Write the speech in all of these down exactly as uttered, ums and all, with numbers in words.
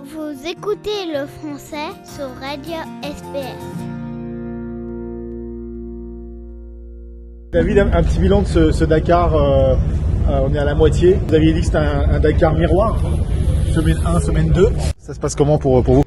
Vous écoutez le français sur Radio S B S. David, un, un petit bilan de ce, ce Dakar, euh, euh, on est à la moitié. Vous aviez dit que c'était un, un Dakar miroir, semaine un, semaine deux. Ça se passe comment pour, pour vous?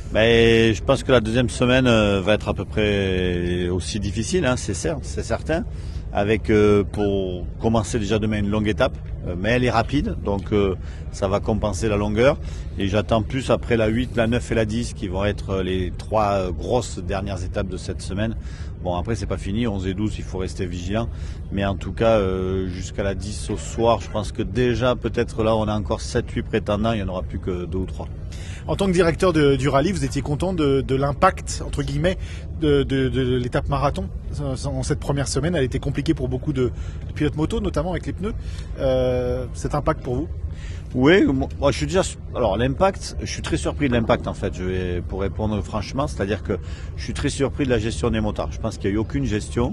Ben, je pense que la deuxième semaine euh, va être à peu près aussi difficile, hein, c'est certain, c'est certain. Avec euh, pour commencer déjà demain une longue étape, euh, mais elle est rapide, donc euh, ça va compenser la longueur. Et j'attends plus après la huit, la neuf et la dix qui vont être les trois euh, grosses dernières étapes de cette semaine. Bon, après c'est pas fini, onze et douze il faut rester vigilant, mais en tout cas euh, jusqu'à la dix au soir, je pense que déjà peut-être là on a encore sept huit prétendants, il n'y en aura plus que deux ou trois. En tant que directeur de, du rallye, vous étiez content de, de l'impact, entre guillemets, de, de, de l'étape marathon en cette première semaine. Elle était compliquée pour beaucoup de, de pilotes moto, notamment avec les pneus. Euh, cet impact pour vous? Oui, moi je suis déjà. Alors l'impact, je suis très surpris de l'impact en fait. Je vais pour répondre franchement, c'est-à-dire que je suis très surpris de la gestion des motards. Je pense qu'il n'y a eu aucune gestion.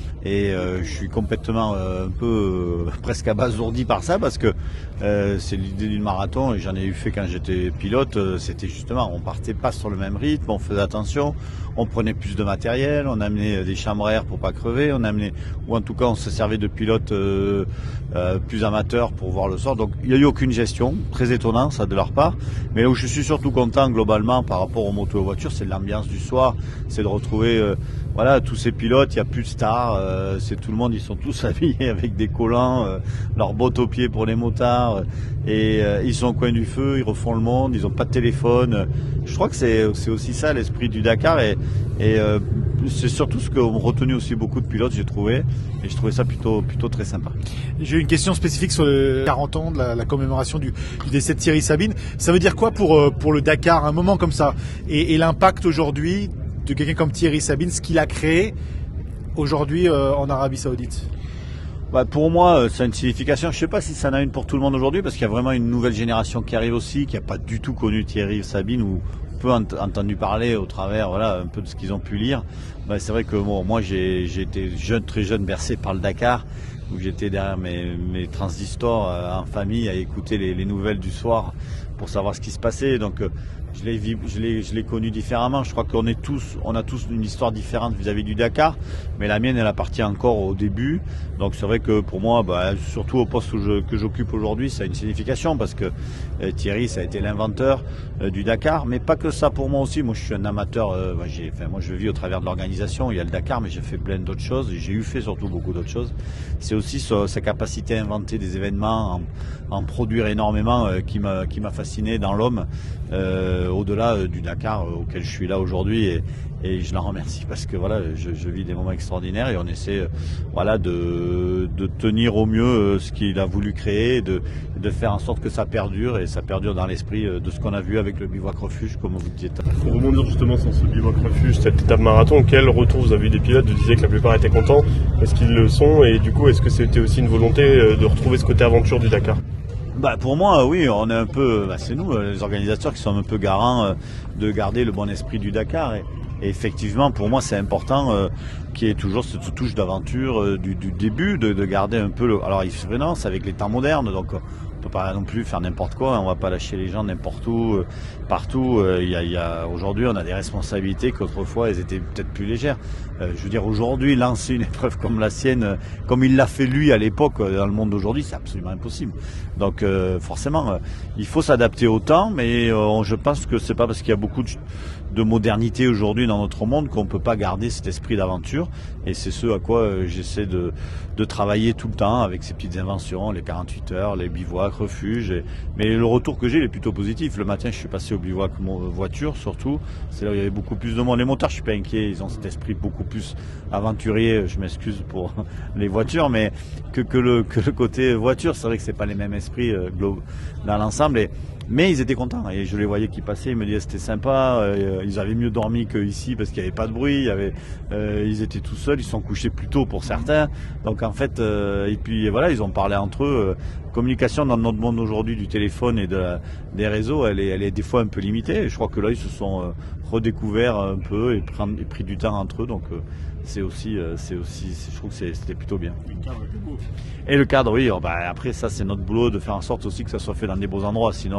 Et euh, je suis complètement euh, un peu euh, presque abasourdi par ça parce que euh, c'est l'idée du marathon et j'en ai eu fait quand j'étais pilote. Euh, c'était justement, on partait pas sur le même rythme, on faisait attention, on prenait plus de matériel, on amenait des chambres à air pour pas crever, on amenait, ou en tout cas on se servait de pilotes euh, euh, plus amateurs pour voir le sort. Donc il n'y a eu aucune gestion, très étonnant ça de leur part. Mais là où je suis surtout content globalement par rapport aux motos et aux voitures, c'est l'ambiance du soir, c'est de retrouver euh, voilà tous ces pilotes. Il n'y a plus de stars. Euh, c'est tout le monde, ils sont tous habillés avec des collants, euh, leurs bottes aux pieds pour les motards, euh, et euh, ils sont au coin du feu, ils refont le monde, ils n'ont pas de téléphone. Je crois que c'est, c'est aussi ça l'esprit du Dakar, et, et euh, c'est surtout ce qu'ont retenu aussi beaucoup de pilotes, j'ai trouvé, et je trouvais ça plutôt, plutôt très sympa. J'ai une question spécifique sur les quarante ans de la, la commémoration du, du décès de Thierry Sabine. Ça veut dire quoi pour, pour le Dakar, un moment comme ça, et, et l'impact aujourd'hui de quelqu'un comme Thierry Sabine, ce qu'il a créé aujourd'hui euh, en Arabie Saoudite? Bah pour moi, ça a une signification. Je ne sais pas si ça en a une pour tout le monde aujourd'hui, parce qu'il y a vraiment une nouvelle génération qui arrive aussi, qui n'a pas du tout connu Thierry Sabine, ou peu ent- entendu parler au travers, voilà, un peu de ce qu'ils ont pu lire. Bah, c'est vrai que bon, moi, j'ai, j'ai été jeune, très jeune, bercé par le Dakar, où j'étais derrière mes, mes transistors euh, en famille à écouter les, les nouvelles du soir pour savoir ce qui se passait. Donc, euh, je l'ai, je l'ai, je l'ai connu différemment. Je crois qu'on est tous, on a tous une histoire différente vis-à-vis du Dakar, mais la mienne, elle appartient encore au début. Donc, c'est vrai que pour moi, bah, surtout au poste où je, que j'occupe aujourd'hui, ça a une signification parce que euh, Thierry, ça a été l'inventeur euh, du Dakar, mais pas que ça pour moi aussi. Moi, je suis un amateur. Euh, bah, j'ai, enfin, moi, je vis au travers de l'organisation. Il y a le Dakar, mais j'ai fait plein d'autres choses. J'ai eu fait surtout beaucoup d'autres choses. C'est aussi sa, sa capacité à inventer des événements, en, en produire énormément, euh, qui m'a, qui m'a fasciné dans l'homme. Euh, au-delà euh, du Dakar euh, auquel je suis là aujourd'hui, et, et je l'en remercie parce que voilà, je, je vis des moments extraordinaires et on essaie euh, voilà de, de tenir au mieux euh, ce qu'il a voulu créer, de, de faire en sorte que ça perdure, et ça perdure dans l'esprit euh, de ce qu'on a vu avec le bivouac refuge, comme vous disiez. Pour rebondir justement sur ce bivouac refuge, cette étape marathon, quel retour vous avez eu des pilotes? Vous disiez que la plupart étaient contents, est-ce qu'ils le sont, et du coup est-ce que c'était aussi une volonté de retrouver ce côté aventure du Dakar? Bah pour moi, oui, on est un peu, bah c'est nous, les organisateurs, qui sommes un peu garants euh, de garder le bon esprit du Dakar. Et, et effectivement, pour moi, c'est important euh, qu'il y ait toujours cette touche d'aventure euh, du, du début, de, de garder un peu le. Alors, il se finance avec les temps modernes, donc on peut pas non plus faire n'importe quoi. On va pas lâcher les gens n'importe où, euh, partout. Euh, y a, y a, aujourd'hui, on a des responsabilités qu'autrefois, elles étaient peut-être plus légères. Euh, je veux dire, aujourd'hui, lancer une épreuve comme la sienne, euh, comme il l'a fait lui à l'époque, euh, dans le monde d'aujourd'hui, c'est absolument impossible. Donc, euh, forcément, euh, il faut s'adapter au temps, mais euh, je pense que c'est pas parce qu'il y a beaucoup de, de modernité aujourd'hui dans notre monde qu'on peut pas garder cet esprit d'aventure. Et c'est ce à quoi euh, j'essaie de, de travailler tout le temps avec ces petites inventions, les quarante-huit heures, les bivouacs, refuges. Et, mais le retour que j'ai, il est plutôt positif. Le matin, je suis passé au bivouac voiture, surtout. C'est là où il y avait beaucoup plus de monde. Les motards, je suis pas inquiet. Ils ont cet esprit beaucoup plus aventurier. Je m'excuse pour les voitures, mais que, que, le, que le côté voiture, c'est vrai que c'est pas les mêmes esprits euh, dans l'ensemble. Et, mais ils étaient contents et je les voyais qui passaient, ils me disaient c'était sympa, euh, ils avaient mieux dormi qu'ici parce qu'il n'y avait pas de bruit, il y avait, euh, ils étaient tout seuls, ils se sont couchés plus tôt pour certains, donc en fait, euh, et puis voilà, ils ont parlé entre eux. Euh, communication dans notre monde aujourd'hui du téléphone et de la, des réseaux, elle est, elle est des fois un peu limitée, et je crois que là ils se sont euh, redécouverts un peu et, prendre, et pris du temps entre eux, donc euh, c'est aussi, euh, c'est aussi, je trouve que c'était plutôt bien. Et le cadre, oui, oh, bah, après ça c'est notre boulot de faire en sorte aussi que ça soit fait dans des beaux endroits, sinon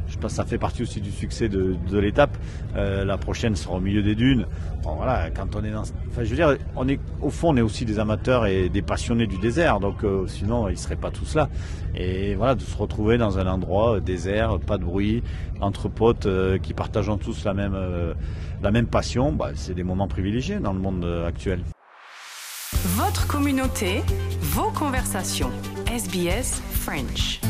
je pense que ça fait partie aussi du succès de, de l'étape. Euh, la prochaine sera au milieu des dunes. Bon, voilà, quand on est dans, enfin, je veux dire, on est au fond, on est aussi des amateurs et des passionnés du désert. Donc, euh, sinon, ils seraient pas tous là. Et voilà, de se retrouver dans un endroit euh, désert, pas de bruit, entre potes euh, qui partageons tous la même, euh, la même passion, bah, c'est des moments privilégiés dans le monde euh, actuel. Votre communauté, vos conversations. S B S French.